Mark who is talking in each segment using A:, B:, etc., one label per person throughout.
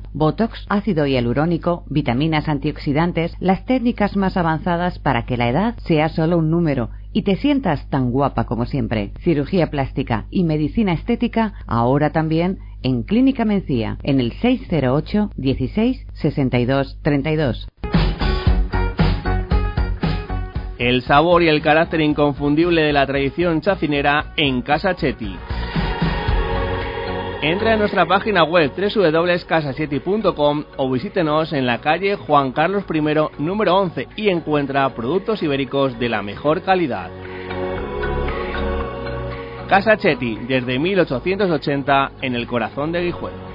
A: botox, ácido hialurónico, vitaminas antioxidantes, las técnicas más avanzadas para que la edad sea solo un número y te sientas tan guapa como siempre. Cirugía plástica y medicina estética, ahora también en Clínica Mencía, en el 608 16 62 32.
B: El sabor y el carácter inconfundible de la tradición chacinera en Casa Chetti. Entra en nuestra página web www.casachetti.com o visítenos en la calle Juan Carlos I, número 11 y encuentra productos ibéricos de la mejor calidad. Casa Chetti, desde 1880 en el corazón de Guijuelo.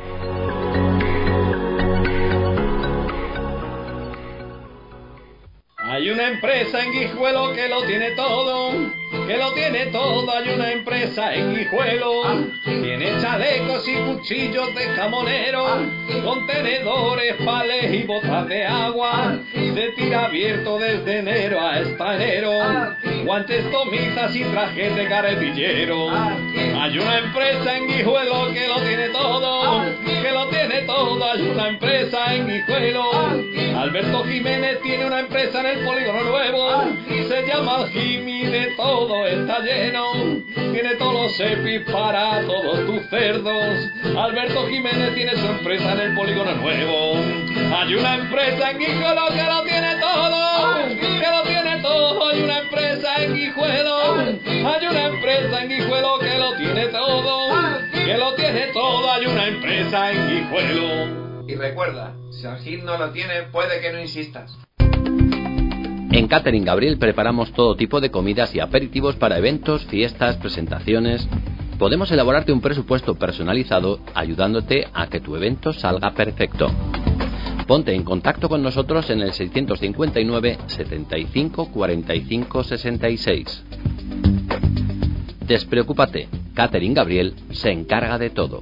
C: Hay una empresa en Guijuelo que lo tiene todo, hay una empresa en Guijuelo. Tiene chalecos y cuchillos de jamonero, contenedores, palés y botas de agua. Se tira abierto desde enero hasta enero, guantes, tomisas y trajes de carretillero. Hay una empresa en Guijuelo que lo tiene todo, hay una empresa en Guijuelo. Alberto Jiménez tiene una empresa en el Polígono Nuevo, se llama Jimmy, de todo está lleno, tiene todos los EPIs para todos tus cerdos. Alberto Jiménez tiene su empresa en el Polígono Nuevo. Hay una empresa en Guijuelo que lo tiene todo, hay una empresa en Guijuelo, hay una empresa en Guijuelo que lo tiene todo, hay una empresa en Guijuelo.
D: Y recuerda, si el hit no lo tiene, puede que no insistas.
E: En Catering Gabriel preparamos todo tipo de comidas y aperitivos para eventos, fiestas, presentaciones. Podemos elaborarte un presupuesto personalizado ayudándote a que tu evento salga perfecto. Ponte en contacto con nosotros en el 659 75 45 66. Despreocúpate, Catering Gabriel se encarga de todo.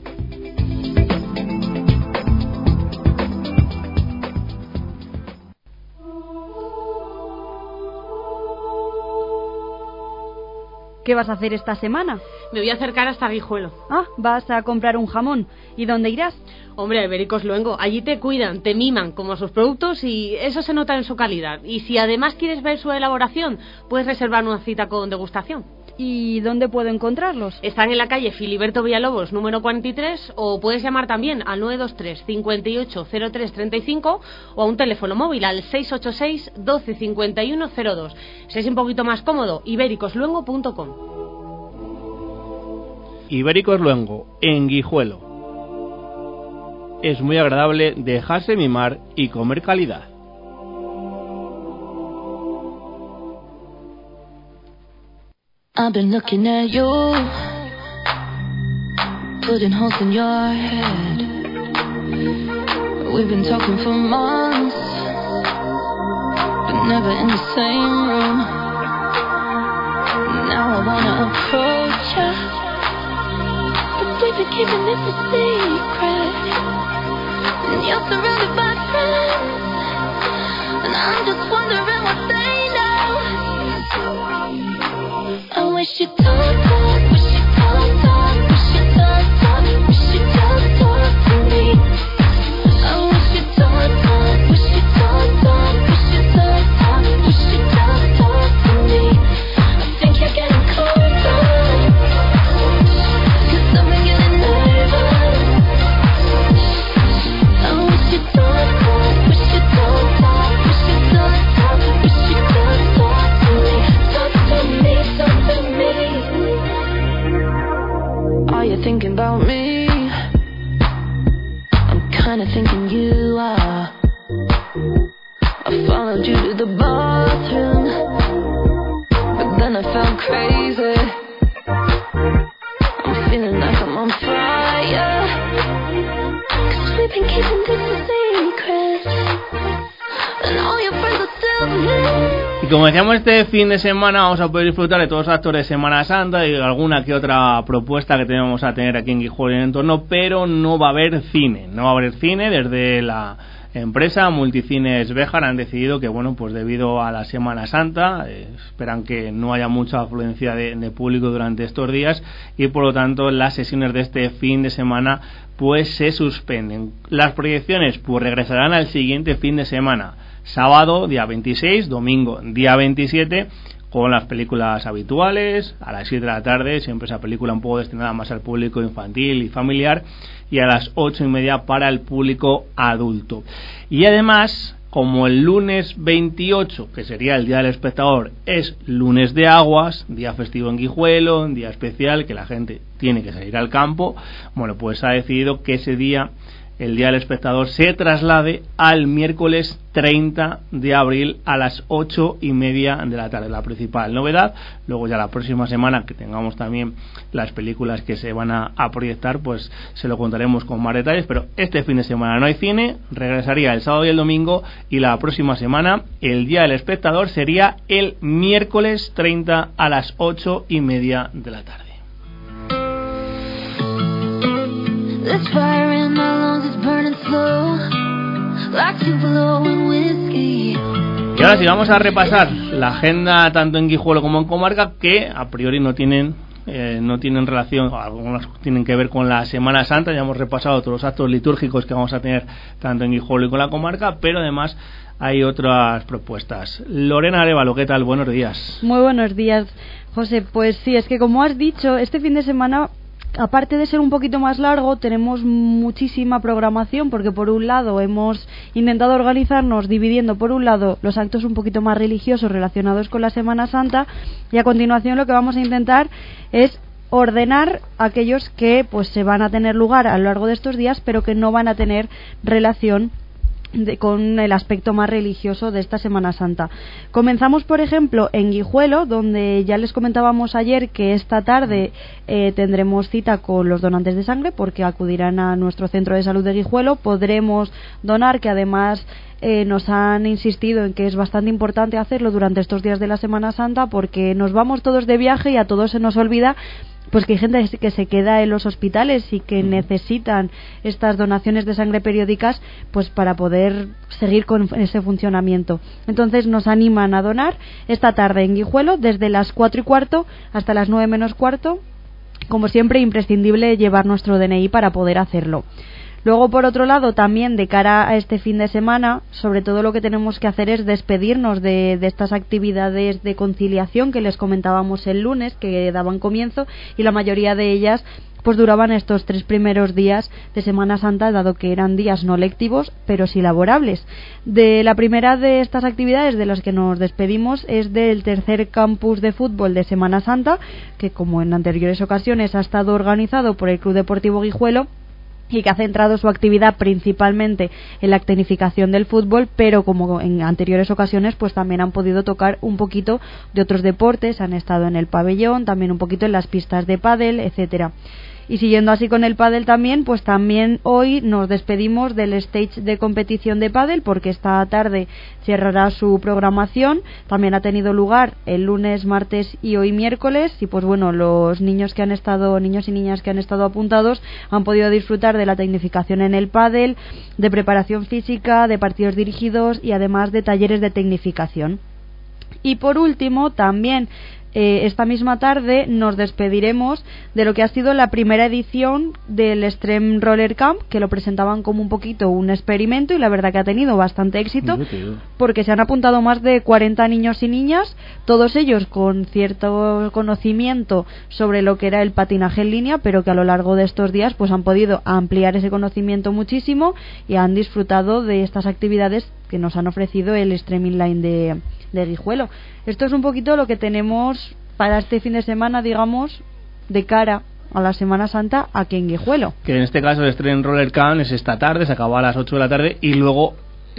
F: ¿Qué vas a hacer esta semana?
G: Me voy a acercar hasta Guijuelo.
F: Ah, ¿vas a comprar un jamón? ¿Y dónde irás?
G: Hombre, a Ibéricos Luengo. Allí te cuidan, te miman como a sus productos y eso se nota en su calidad. Y si además quieres ver su elaboración, puedes reservar una cita con degustación.
F: ¿Y dónde puedo encontrarlos?
G: Están en la calle Filiberto Villalobos, número 43, o puedes llamar también al 923 58 03 35 o a un teléfono móvil al 686 12 51 02. Si es un poquito más cómodo, ibéricosluengo.com.
B: Ibéricos Luengo, en Guijuelo. Es muy agradable dejarse mimar y comer calidad.
H: I've been looking at you, putting holes in your head. We've been talking for months, but never in the same room. Now I wanna approach you, but we've been keeping this a secret. And you're surrounded by friends, and I'm just wondering what they know. I wish you'd talk, wish you'd talk, wish you'd talk, wish you'd talk to me. I wish you'd talk, wish you'd talk, wish you'd talk, wish you'd talk to me. I think you're getting colder, 'cause I've been getting nervous. I wish you'd talk, wish you'd talk, wish you'd talk, wish you'd talk to me. Talk to me, talk to me. Are you thinking about me? I'm kinda thinking you are. I followed you to the bathroom, but then I felt crazy. I'm feeling like I'm on fire, 'cause we've been keeping this a secret, and all your friends are still here.
B: Y como decíamos, este fin de semana vamos a poder disfrutar de todos los actos de Semana Santa y alguna que otra propuesta que tenemos a tener aquí en Guijuelo y en el entorno, pero no va a haber cine. No va a haber cine. Desde la empresa Multicines Béjar han decidido que, bueno, pues debido a la Semana Santa, esperan que no haya mucha afluencia de público durante estos días y por lo tanto las sesiones de este fin de semana pues se suspenden. Las proyecciones pues regresarán al siguiente fin de semana, sábado día 26, domingo día 27, con las películas habituales, a las 7 de la tarde, siempre esa película un poco destinada más al público infantil y familiar, y a las 8:30 para el público adulto. Y además, como el lunes 28, que sería el Día del Espectador, es lunes de aguas, día festivo en Guijuelo, un día especial que la gente tiene que salir al campo, bueno, pues ha decidido que ese día, el Día del Espectador, se traslade al miércoles 30 de abril a las 8:30 de la tarde, la principal novedad. Luego ya la próxima semana, que tengamos también las películas que se van a proyectar, pues se lo contaremos con más detalles, pero este fin de semana no hay cine, regresaría el sábado y el domingo, y la próxima semana el Día del Espectador sería el miércoles 30 a las 8:30 de la tarde.
H: This fire in my lungs is burning slow, like Tupelo and whiskey.
B: Y ahora sí, vamos a repasar la agenda tanto en Guijuelo como en comarca, que a priori no tienen relación, algunas tienen que ver con la Semana Santa. Ya hemos repasado todos los actos litúrgicos que vamos a tener tanto en Guijuelo y con la comarca, pero además hay otras propuestas. Lorena Arévalo, ¿qué tal? Buenos días.
F: Muy buenos días, José. Pues sí, es que como has dicho, este fin de semana, aparte de ser un poquito más largo, tenemos muchísima programación, porque por un lado hemos intentado organizarnos dividiendo por un lado los actos un poquito más religiosos relacionados con la Semana Santa, y a continuación lo que vamos a intentar es ordenar aquellos que pues se van a tener lugar a lo largo de estos días, pero que no van a tener relación con el aspecto más religioso de esta Semana Santa. Comenzamos, por ejemplo, en Guijuelo, donde ya les comentábamos ayer que esta tarde tendremos cita con los donantes de sangre, porque acudirán a nuestro centro de salud de Guijuelo. Podremos donar, que además nos han insistido en que es bastante importante hacerlo durante estos días de la Semana Santa, porque nos vamos todos de viaje y a todos se nos olvida pues que hay gente que se queda en los hospitales y que necesitan estas donaciones de sangre periódicas pues para poder seguir con ese funcionamiento. Entonces nos animan a donar esta tarde en Guijuelo desde las 4:15 hasta las 9 menos cuarto. Como siempre, imprescindible llevar nuestro DNI para poder hacerlo. Luego, por otro lado, también de cara a este fin de semana, sobre todo lo que tenemos que hacer es despedirnos de estas actividades de conciliación que les comentábamos el lunes, que daban comienzo, y la mayoría de ellas pues duraban estos 3 primeros días de Semana Santa, dado que eran días no lectivos, pero sí laborables. De la primera de estas actividades de las que nos despedimos es del tercer campus de fútbol de Semana Santa, que como en anteriores ocasiones ha estado organizado por el Club Deportivo Guijuelo, y que ha centrado su actividad principalmente en la tecnificación del fútbol, pero como en anteriores ocasiones pues también han podido tocar un poquito de otros deportes, han estado en el pabellón, también un poquito en las pistas de pádel, etcétera. Y siguiendo así con el pádel también, pues también hoy nos despedimos del stage de competición de pádel, porque esta tarde cerrará su programación. También ha tenido lugar el lunes, martes y hoy miércoles, y pues bueno, los niños y niñas que han estado apuntados han podido disfrutar de la tecnificación en el pádel, de preparación física, de partidos dirigidos y además de talleres de tecnificación. Y por último, también esta misma tarde nos despediremos de lo que ha sido la primera edición del Extreme Roller Camp, que lo presentaban como un poquito un experimento, y la verdad que ha tenido bastante éxito, porque se han apuntado más de 40 niños y niñas, todos ellos con cierto conocimiento sobre lo que era el patinaje en línea, pero que a lo largo de estos días pues han podido ampliar ese conocimiento muchísimo y han disfrutado de estas actividades que nos han ofrecido el Extreme Inline de Guijuelo. Esto es un poquito lo que tenemos para este fin de semana, digamos, de cara a la Semana Santa aquí en Guijuelo. Que en este caso el Extreme Roller Camp es esta tarde, se acaba a las 8 de la tarde, y luego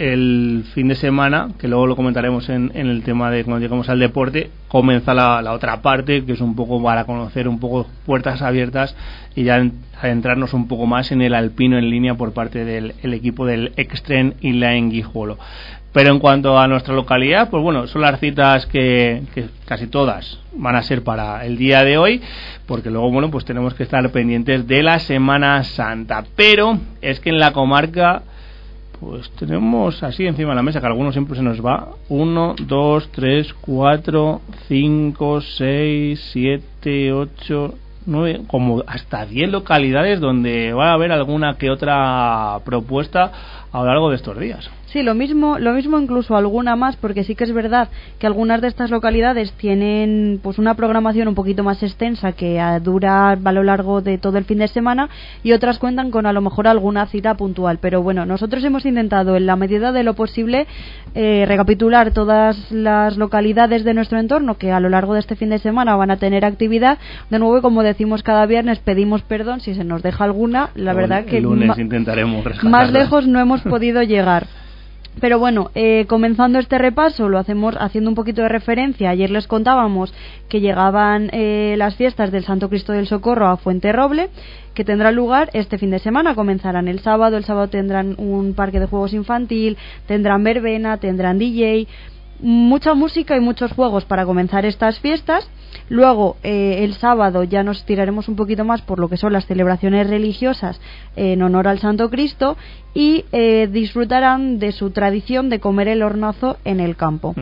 F: el fin de semana, que luego lo comentaremos en el tema de cuando lleguemos al deporte, comienza la otra parte, que es un poco para conocer un poco puertas abiertas y ya adentrarnos un poco más en el alpino en línea por parte del equipo del Extreme Inline Guijuelo. Pero en cuanto a nuestra localidad, pues bueno, son las citas que casi todas van a ser para el día de hoy, porque luego, bueno, pues tenemos que estar pendientes de la Semana Santa. Pero es que en la comarca pues tenemos así encima de la mesa, que algunos siempre se nos va: 1, 2, 3, 4, 5, 6, 7, 8,
B: como hasta 10 localidades donde va a haber alguna que otra propuesta a lo largo de estos días.
F: Sí, lo mismo incluso alguna más, porque sí que es verdad que algunas de estas localidades tienen pues una programación un poquito más extensa que dura a lo largo de todo el fin de semana, y otras cuentan con a lo mejor alguna cita puntual. Pero bueno, nosotros hemos intentado en la medida de lo posible recapitular todas las localidades de nuestro entorno que a lo largo de este fin de semana van a tener actividad. De nuevo, como decimos cada viernes, pedimos perdón si se nos deja alguna. La verdad que
B: el lunes intentaremos rescatarla.
F: Más lejos no hemos podido llegar. Pero bueno, comenzando este repaso, lo hacemos haciendo un poquito de referencia. Ayer les contábamos que llegaban las fiestas del Santo Cristo del Socorro a Fuenterroble, que tendrán lugar este fin de semana. Comenzarán el sábado tendrán un parque de juegos infantil, tendrán verbena, tendrán DJ, mucha música y muchos juegos para comenzar estas fiestas. Luego, el sábado ya nos tiraremos un poquito más por lo que son las celebraciones religiosas en honor al Santo Cristo, y disfrutarán de su tradición de comer el hornazo en el campo.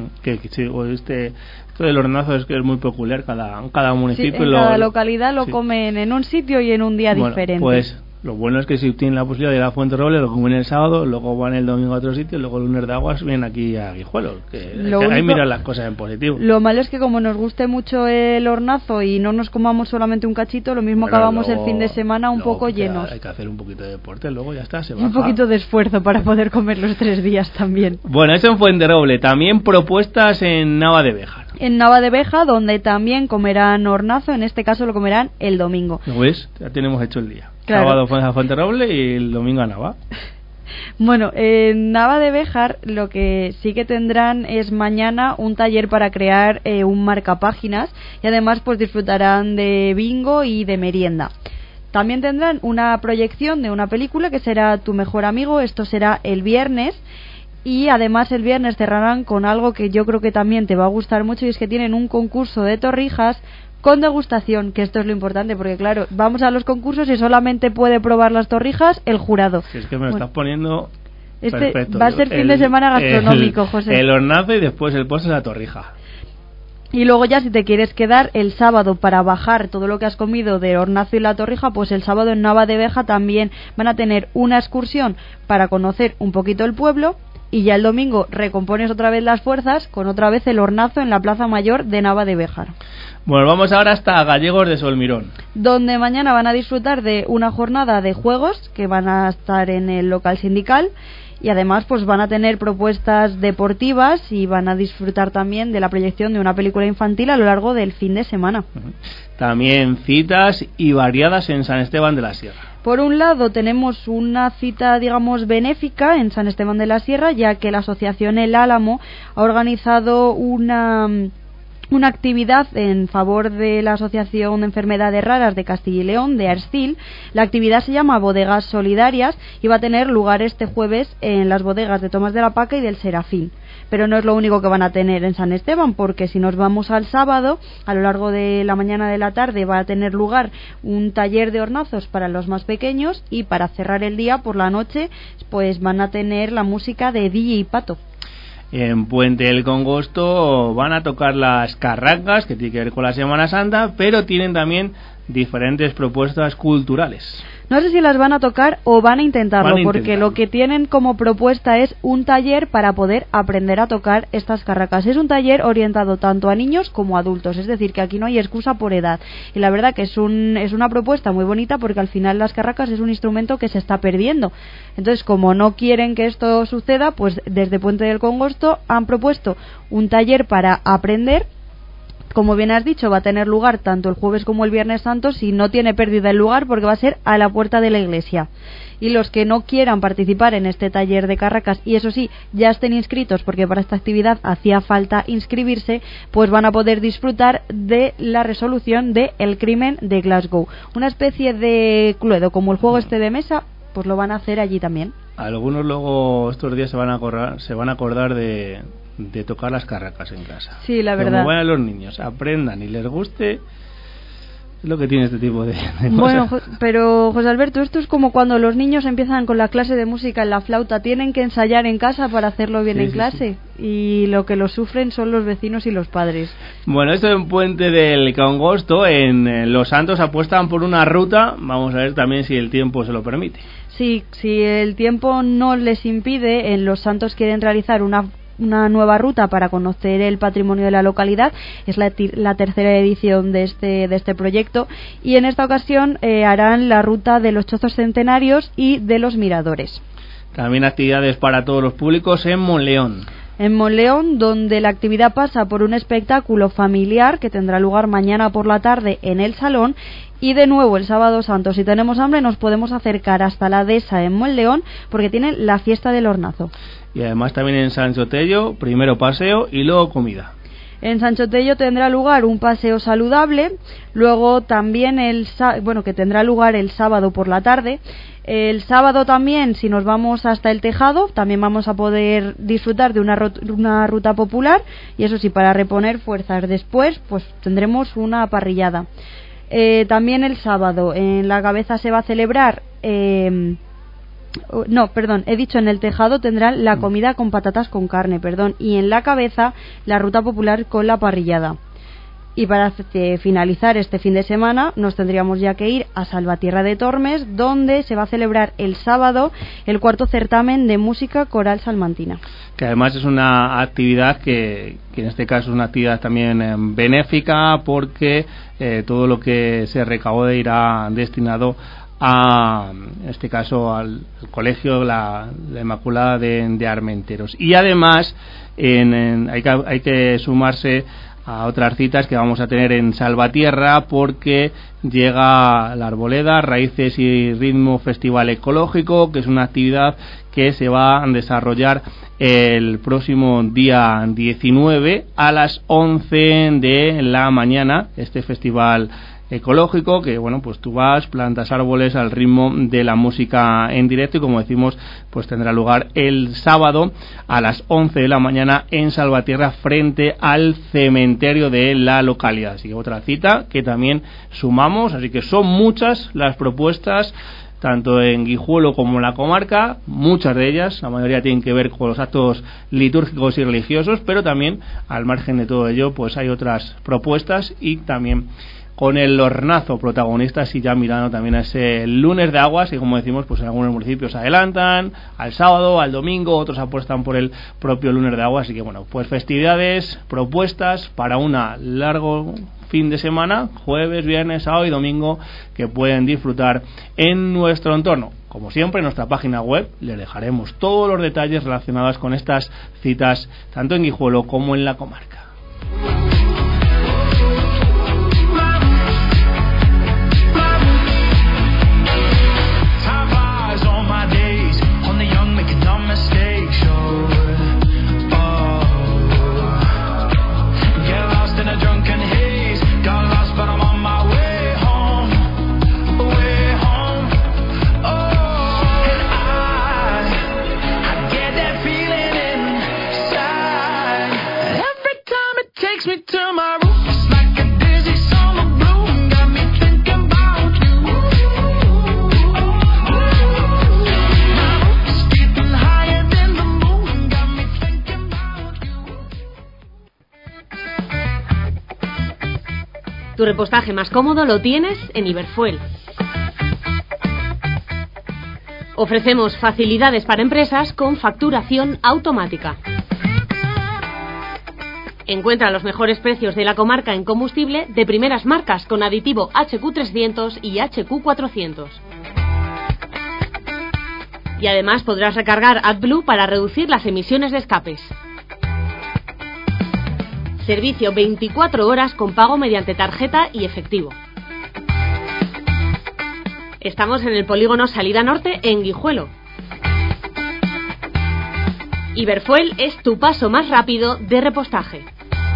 B: Esto del hornazo es que es muy peculiar, cada municipio.
F: Sí, en cada localidad lo comen en un sitio y en un día diferente.
B: Pues lo bueno es que si tienen la posibilidad de ir a Fuenterroble, lo comen el sábado, luego van el domingo a otro sitio, luego el lunes de Aguas vienen aquí a Guijuelo. Ahí miran las cosas en positivo.
F: Lo malo es que como nos guste mucho el hornazo y no nos comamos solamente un cachito, lo mismo acabamos el fin de semana un poco llenos.
B: Hay que hacer un poquito de deporte, luego ya está, se baja.
F: Un poquito de esfuerzo para poder comer los 3 días también.
B: Bueno, eso en Fuenterroble. También propuestas en Nava de Béjar.
F: En Nava de Béjar, donde también comerán hornazo, en este caso lo comerán el domingo.
B: ¿Ves? Ya tenemos hecho el día.
F: Claro.
B: Sábado fue a Fuenterroble y el domingo a Nava.
F: Bueno, en Nava de Béjar lo que sí que tendrán es mañana un taller para crear un marcapáginas, y además pues disfrutarán de bingo y de merienda. También tendrán una proyección de una película que será Tu mejor amigo. Esto será el viernes. Y además el viernes cerrarán con algo que yo creo que también te va a gustar mucho, y es que tienen un concurso de torrijas con degustación, que esto es lo importante, porque claro, vamos a los concursos y solamente puede probar las torrijas el jurado.
B: Si es que me lo estás poniendo perfecto.
F: Va a ser fin de semana gastronómico, José.
B: El hornazo y después el postre, la torrija.
F: Y luego ya si te quieres quedar el sábado para bajar todo lo que has comido de hornazo y la torrija, pues el sábado en Nava de Béjar también van a tener una excursión para conocer un poquito el pueblo. Y ya el domingo recompones otra vez las fuerzas con otra vez el hornazo en la Plaza Mayor de Nava de Béjar.
B: Bueno, vamos ahora hasta Gallegos de Solmirón,
F: donde mañana van a disfrutar de una jornada de juegos que van a estar en el local sindical, y además pues van a tener propuestas deportivas y van a disfrutar también de la proyección de una película infantil a lo largo del fin de semana.
B: También citas y variadas en San Esteban de la Sierra.
F: Por un lado tenemos una cita, digamos, benéfica en San Esteban de la Sierra, ya que la asociación El Álamo ha organizado una actividad en favor de la Asociación de Enfermedades Raras de Castilla y León, de ARSCIL. La actividad se llama Bodegas Solidarias y va a tener lugar este jueves en las bodegas de Tomás de la Paca y del Serafín. Pero no es lo único que van a tener en San Esteban, porque si nos vamos al sábado, a lo largo de la mañana de la tarde va a tener lugar un taller de hornazos para los más pequeños, y para cerrar el día por la noche pues van a tener la música de DJ Pato.
B: En Puente del Congosto van a tocar las carracas, que tiene que ver con la Semana Santa, pero tienen también diferentes propuestas culturales.
F: No sé si las van a tocar o van a intentarlo, porque lo que tienen como propuesta es un taller para poder aprender a tocar estas carracas. Es un taller orientado tanto a niños como a adultos, es decir, que aquí no hay excusa por edad. Y la verdad que es una propuesta muy bonita, porque al final las carracas es un instrumento que se está perdiendo. Entonces, como no quieren que esto suceda, pues desde Puente del Congosto han propuesto un taller para aprender. Como bien has dicho, va a tener lugar tanto el jueves como el viernes santo, si no tiene pérdida el lugar, porque va a ser a la puerta de la iglesia. Y los que no quieran participar en este taller de carracas, y eso sí, ya estén inscritos, porque para esta actividad hacía falta inscribirse, pues van a poder disfrutar de la resolución de El crimen de Glasgow. Una especie de Cluedo, como el juego este de mesa, pues lo van a hacer allí también.
B: Algunos luego estos días se van a acordar de tocar las carracas en casa.
F: Sí, la verdad.
B: Como vayan los niños, aprendan y les guste, es lo que tiene este tipo de cosas.
F: Bueno, pero José Alberto, esto es como cuando los niños empiezan con la clase de música en la flauta, tienen que ensayar en casa para hacerlo bien en clase. Sí. y lo que lo sufren son los vecinos y los padres.
B: Bueno, esto en Puente del Congosto, en Los Santos, apuestan por una ruta. Vamos a ver también si el tiempo se lo permite.
F: Sí, si el tiempo no les impide, en Los Santos quieren realizar una nueva ruta para conocer el patrimonio de la localidad. Es la tercera edición de este proyecto, y en esta ocasión harán la ruta de los Chozos Centenarios y de los Miradores.
B: También actividades para todos los públicos en Monleón.
F: En Monleón, donde la actividad pasa por un espectáculo familiar que tendrá lugar mañana por la tarde en el Salón, y de nuevo el sábado santo, si tenemos hambre, nos podemos acercar hasta la dehesa en Monleón, porque tienen la fiesta del hornazo.
B: Y además también en Sancho Tello, primero paseo y luego comida.
F: En Sancho Tello tendrá lugar un paseo saludable, luego también que tendrá lugar el sábado por la tarde. El sábado también, si nos vamos hasta el Tejado, también vamos a poder disfrutar de una ruta popular, y eso sí, para reponer fuerzas. Después, pues tendremos una parrillada. También el sábado en la Cabeza se va a celebrar... en el Tejado tendrán la comida con patatas con carne, y en la Cabeza la ruta popular con la parrillada. Y para finalizar este fin de semana nos tendríamos ya que ir a Salvatierra de Tormes, donde se va a celebrar el sábado el cuarto certamen de música coral salmantina.
B: Que además es una actividad que en este caso es una actividad también benéfica, porque todo lo que se recaude irá destinado en este caso al colegio la Inmaculada de Armenteros. Y además hay que sumarse a otras citas que vamos a tener en Salvatierra, porque llega la Arboleda, Raíces y Ritmo Festival Ecológico, que es una actividad que se va a desarrollar el próximo día 19 a las 11 de la mañana. Este festival ecológico, que pues tú vas, plantas árboles al ritmo de la música en directo, y como decimos, pues tendrá lugar el sábado a las 11 de la mañana en Salvatierra, frente al cementerio de la localidad. Así que otra cita que también sumamos, así que son muchas las propuestas, tanto en Guijuelo como en la comarca. Muchas de ellas, la mayoría tienen que ver con los actos litúrgicos y religiosos, pero también al margen de todo ello, pues hay otras propuestas, y también con el hornazo protagonistas, y ya mirando también a ese lunes de aguas, que como decimos, pues en algunos municipios adelantan al sábado, al domingo, otros apuestan por el propio lunes de aguas. Así que pues festividades, propuestas para un largo fin de semana, jueves, viernes, sábado y domingo, que pueden disfrutar en nuestro entorno. Como siempre, en nuestra página web les dejaremos todos los detalles relacionados con estas citas, tanto en Guijuelo como en la comarca.
G: Tu repostaje más cómodo lo tienes en Iberfuel. Ofrecemos facilidades para empresas con facturación automática. Encuentra los mejores precios de la comarca en combustible de primeras marcas con aditivo HQ300 y HQ400. Y además podrás recargar AdBlue para reducir las emisiones de escapes. Servicio 24 horas con pago mediante tarjeta y efectivo. Estamos en el polígono Salida Norte en Guijuelo. Iberfuel es tu paso más rápido de repostaje.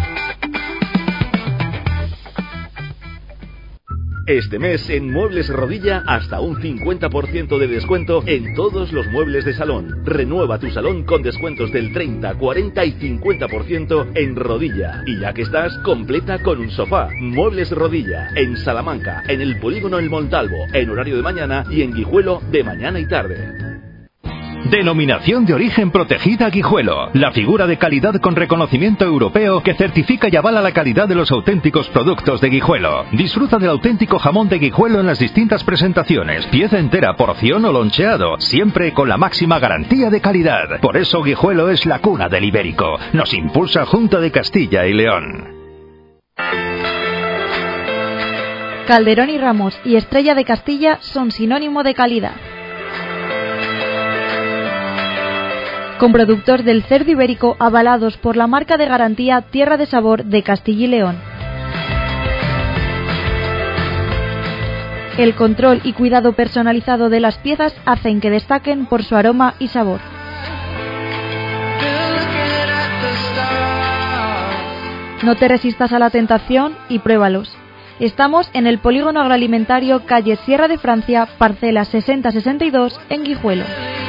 I: Este mes en Muebles Rodilla hasta un 50% de descuento en todos los muebles de salón. Renueva tu salón con descuentos del 30, 40 y 50% en Rodilla. Y ya que estás, completa con un sofá. Muebles Rodilla en Salamanca, en el polígono El Montalvo, en horario de mañana, y en Guijuelo de mañana y tarde.
J: Denominación de origen protegida Guijuelo. La figura de calidad con reconocimiento europeo que certifica y avala la calidad de los auténticos productos de Guijuelo. Disfruta del auténtico jamón de Guijuelo en las distintas presentaciones, pieza entera, porción o loncheado, siempre con la máxima garantía de calidad. Por eso Guijuelo es la cuna del ibérico. Nos impulsa Junta de Castilla y León.
F: Calderón y Ramos y Estrella de Castilla son sinónimo de calidad. Con productos del cerdo ibérico avalados por la marca de garantía Tierra de Sabor de Castilla y León. El control y cuidado personalizado de las piezas hacen que destaquen por su aroma y sabor. No te resistas a la tentación y pruébalos. Estamos en el Polígono Agroalimentario, calle Sierra de Francia, parcela 6062, en Guijuelo.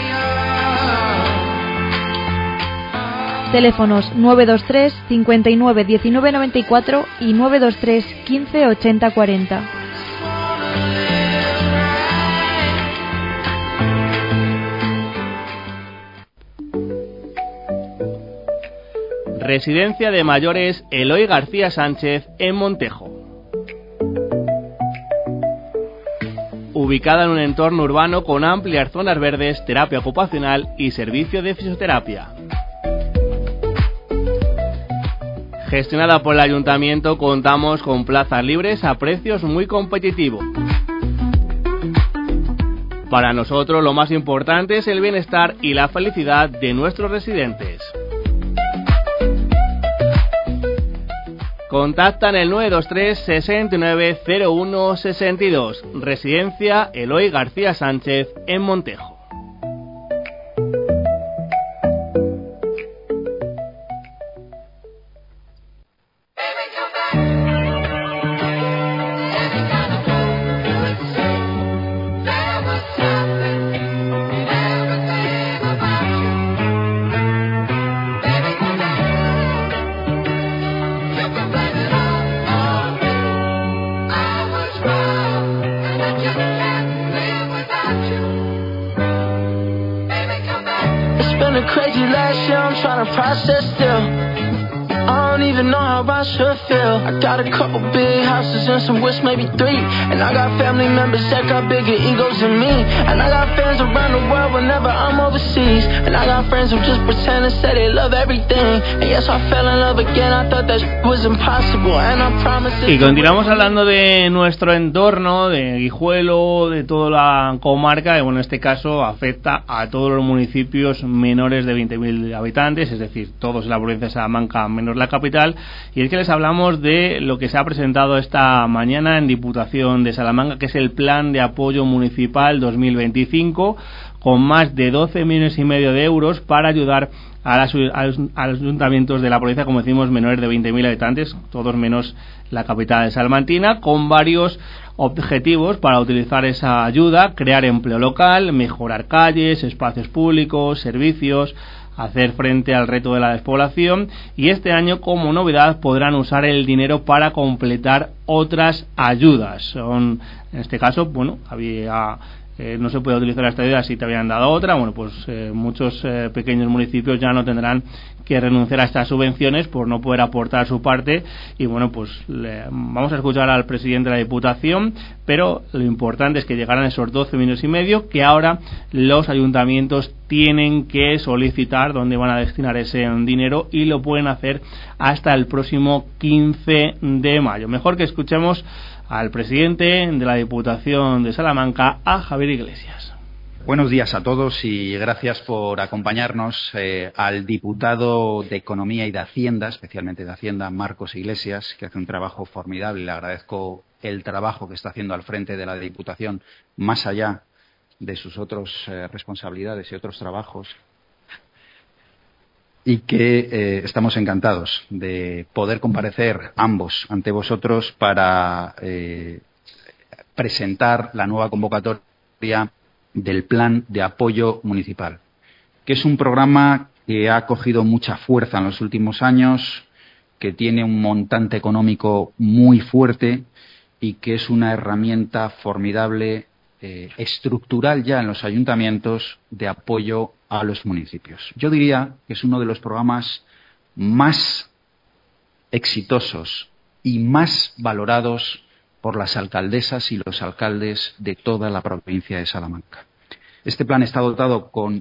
F: Teléfonos 923 59 19 94 y 923 15 80 40.
B: Residencia de mayores Eloy García Sánchez en Montejo. Ubicada en un entorno urbano con amplias zonas verdes, terapia ocupacional y servicio de fisioterapia. Gestionada por el Ayuntamiento, contamos con plazas libres a precios muy competitivos. Para nosotros lo más importante es el bienestar y la felicidad de nuestros residentes. Contacta en el 923 69 01 62. Residencia Eloy García Sánchez en Montejo.
K: Got a couple big houses and some wish maybe 3. And I got family members that got bigger egos than me. And I got fans around the world whenever I'm overseas. And I got friends who just pretend and say they love everything. And yes, I fell in love again, I thought that was impossible. And I promise.
B: Y continuamos hablando de nuestro entorno, de Guijuelo, de toda la comarca, que bueno, en este caso afecta a todos los municipios menores de 20.000 habitantes, es decir, todos en la provincia de Salamanca menos la capital. Y es que les hablamos de lo que se ha presentado esta mañana en Diputación de Salamanca, que es el Plan de Apoyo Municipal 2025, con más de 12,5 millones de euros para ayudar a los ayuntamientos de la provincia, como decimos, menores de 20.000 habitantes, todos menos la capital de salmantina, con varios objetivos para utilizar esa ayuda: crear empleo local, mejorar calles, espacios públicos, servicios, hacer frente al reto de la despoblación. Y este año, como novedad, podrán usar el dinero para completar otras ayudas. Son, en este caso, bueno, no se puede utilizar esta ayuda si te habían dado otra. Bueno, pues muchos pequeños municipios ya no tendrán que renunciar a estas subvenciones por no poder aportar su parte. Y bueno, pues vamos a escuchar al presidente de la Diputación, pero lo importante es que llegarán esos 12,5 millones, que ahora los ayuntamientos tienen que solicitar dónde van a destinar ese dinero, y lo pueden hacer hasta el próximo 15 de mayo. Mejor que escuchemos al presidente de la Diputación de Salamanca, a Javier Iglesias.
L: Buenos días a todos y gracias por acompañarnos. Al diputado de Economía y de Hacienda, especialmente de Hacienda, Marcos Iglesias, que hace un trabajo formidable. Le agradezco el trabajo que está haciendo al frente de la Diputación, más allá de sus otras responsabilidades y otros trabajos, y que estamos encantados de poder comparecer ambos ante vosotros para presentar la nueva convocatoria del Plan de Apoyo Municipal, que es un programa que ha cogido mucha fuerza en los últimos años, que tiene un montante económico muy fuerte y que es una herramienta formidable estructural ya en los ayuntamientos de apoyo a los municipios. Yo diría que es uno de los programas más exitosos y más valorados por las alcaldesas y los alcaldes de toda la provincia de Salamanca. Este plan está dotado con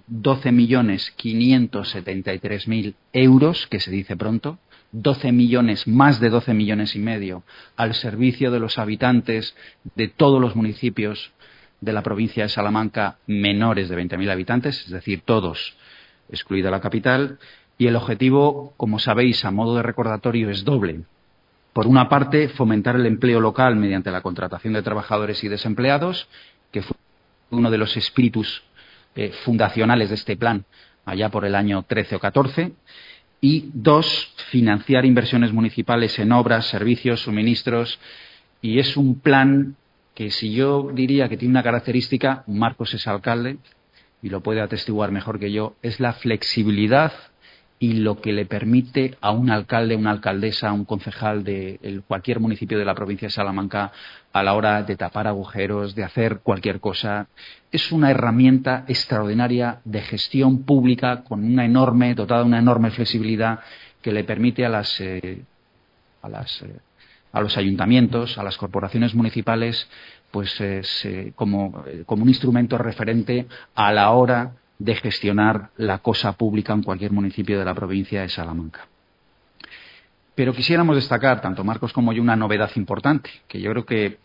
L: 12.573.000 euros, que se dice pronto, 12 millones, más de 12 millones y medio, al servicio de los habitantes de todos los municipios de la provincia de Salamanca menores de 20.000 habitantes, es decir, todos, excluida la capital, y el objetivo, como sabéis, a modo de recordatorio, es doble. Por una parte, fomentar el empleo local mediante la contratación de trabajadores y desempleados, que fue uno de los espíritus fundacionales de este plan allá por el año 13 o 14. Y dos, financiar inversiones municipales en obras, servicios, suministros. Y es un plan que, si yo diría que tiene una característica, Marcos es alcalde y lo puede atestiguar mejor que yo, es la flexibilidad y lo que le permite a un alcalde, una alcaldesa, un concejal de cualquier municipio de la provincia de Salamanca a la hora de tapar agujeros, de hacer cualquier cosa. Es una herramienta extraordinaria de gestión pública con dotada de una enorme flexibilidad que le permite a los ayuntamientos, a las corporaciones municipales, pues como un instrumento referente a la hora de gestionar la cosa pública en cualquier municipio de la provincia de Salamanca. Pero quisiéramos destacar, tanto Marcos como yo, una novedad importante, que yo creo que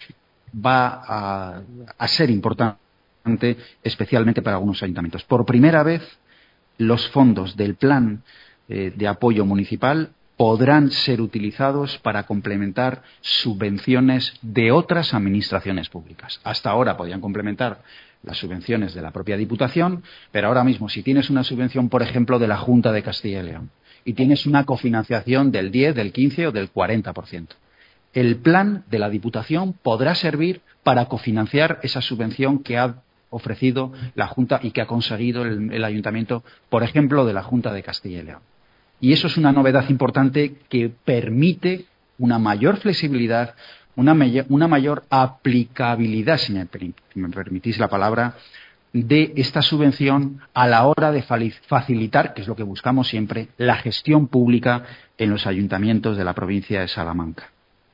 L: va a ser importante especialmente para algunos ayuntamientos. Por primera vez, los fondos del plan de apoyo municipal podrán ser utilizados para complementar subvenciones de otras administraciones públicas. Hasta ahora podían complementar las subvenciones de la propia Diputación, pero ahora mismo, si tienes una subvención, por ejemplo, de la Junta de Castilla y León, y tienes una cofinanciación del 10, del 15 o del 40%, el plan de la Diputación podrá servir para cofinanciar esa subvención que ha ofrecido la Junta y que ha conseguido el Ayuntamiento, por ejemplo, de la Junta de Castilla y León. Y eso es una novedad importante que permite una mayor flexibilidad, una mayor aplicabilidad, si me permitís la palabra, de esta subvención a la hora de facilitar, que es lo que buscamos siempre, la gestión pública en los ayuntamientos de la provincia de Salamanca.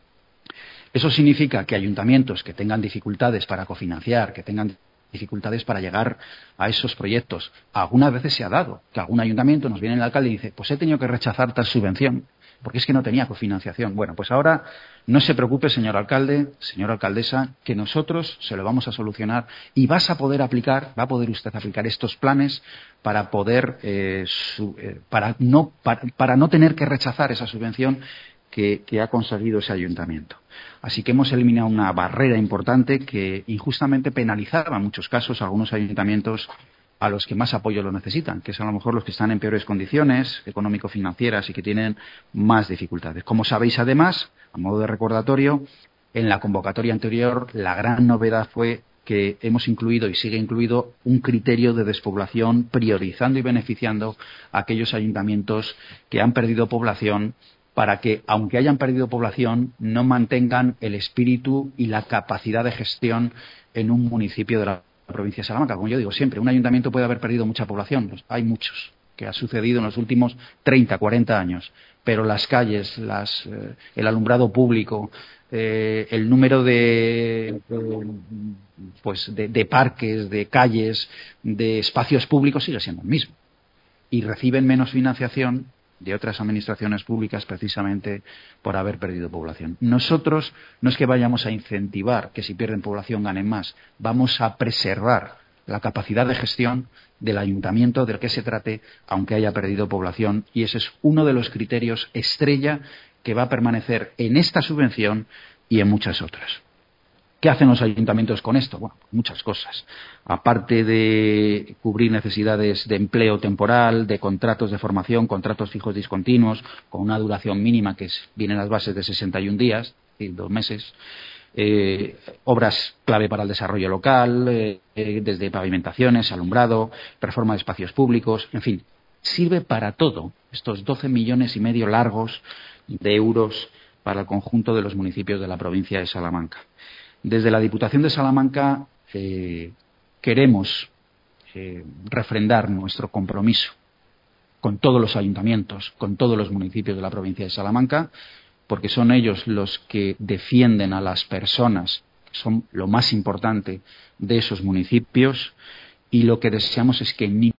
L: Eso significa que ayuntamientos que tengan dificultades para cofinanciar, que tengan dificultades para llegar a esos proyectos, algunas veces se ha dado que algún ayuntamiento nos viene el alcalde y dice, pues he tenido que rechazar tal subvención porque es que no tenía cofinanciación. Bueno, pues ahora no se preocupe, señor alcalde, señora alcaldesa, que nosotros se lo vamos a solucionar y va a poder usted aplicar estos planes para poder para no tener que rechazar esa subvención que ha conseguido ese ayuntamiento. Así que hemos eliminado una barrera importante que injustamente penalizaba en muchos casos a algunos ayuntamientos a los que más apoyo lo necesitan, que son a lo mejor los que están en peores condiciones económico-financieras y que tienen más dificultades. Como sabéis, además, a modo de recordatorio, en la convocatoria anterior la gran novedad fue que hemos incluido y sigue incluido un criterio de despoblación priorizando y beneficiando a aquellos ayuntamientos que han perdido población, para que, aunque hayan perdido población, no mantengan el espíritu y la capacidad de gestión en un municipio de la provincia de Salamanca. Como yo digo siempre, un ayuntamiento puede haber perdido mucha población, hay muchos, que ha sucedido en los últimos 30, 40 años, pero las calles, el alumbrado público, el número de parques, de calles, de espacios públicos sigue siendo el mismo. Y reciben menos financiación de otras administraciones públicas precisamente por haber perdido población. Nosotros no es que vayamos a incentivar que si pierden población ganen más, vamos a preservar la capacidad de gestión del ayuntamiento del que se trate, aunque haya perdido población, y ese es uno de los criterios estrella que va a permanecer en esta subvención y en muchas otras. ¿Qué hacen los ayuntamientos con esto? Bueno, muchas cosas. Aparte de cubrir necesidades de empleo temporal, de contratos de formación, contratos fijos discontinuos, con una duración mínima que viene en las bases de 61 días, es decir, 2 meses, obras clave para el desarrollo local, desde pavimentaciones, alumbrado, reforma de espacios públicos, en fin, sirve para todo, estos 12 millones y medio largos de euros para el conjunto de los municipios de la provincia de Salamanca. Desde la Diputación de Salamanca queremos refrendar nuestro compromiso con todos los ayuntamientos, con todos los municipios de la provincia de Salamanca, porque son ellos los que defienden a las personas, que son lo más importante de esos municipios, y lo que deseamos es que